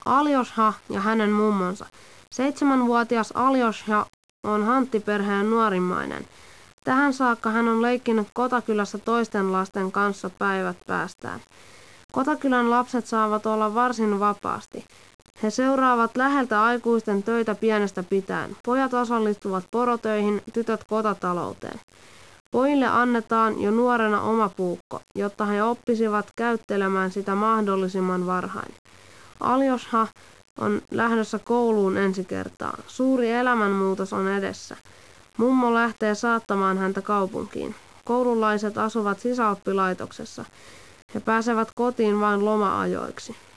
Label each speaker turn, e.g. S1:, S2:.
S1: Aljosha ja hänen mummonsa. 7-vuotias Aljosha on Hantti-perheen nuorimmainen. Tähän saakka hän on leikkinyt kotakylässä toisten lasten kanssa päivät päästään. Kotakylän lapset saavat olla varsin vapaasti. He seuraavat läheltä aikuisten töitä pienestä pitäen. Pojat osallistuvat porotöihin, tytöt kotatalouteen. Pojille annetaan jo nuorena oma puukko, jotta he oppisivat käyttelemään sitä mahdollisimman varhain. Aljosha on lähdössä kouluun ensi kertaa. Suuri elämänmuutos on edessä. Mummo lähtee saattamaan häntä kaupunkiin. Koululaiset asuvat sisäoppilaitoksessa. He pääsevät kotiin vain loma-ajoiksi.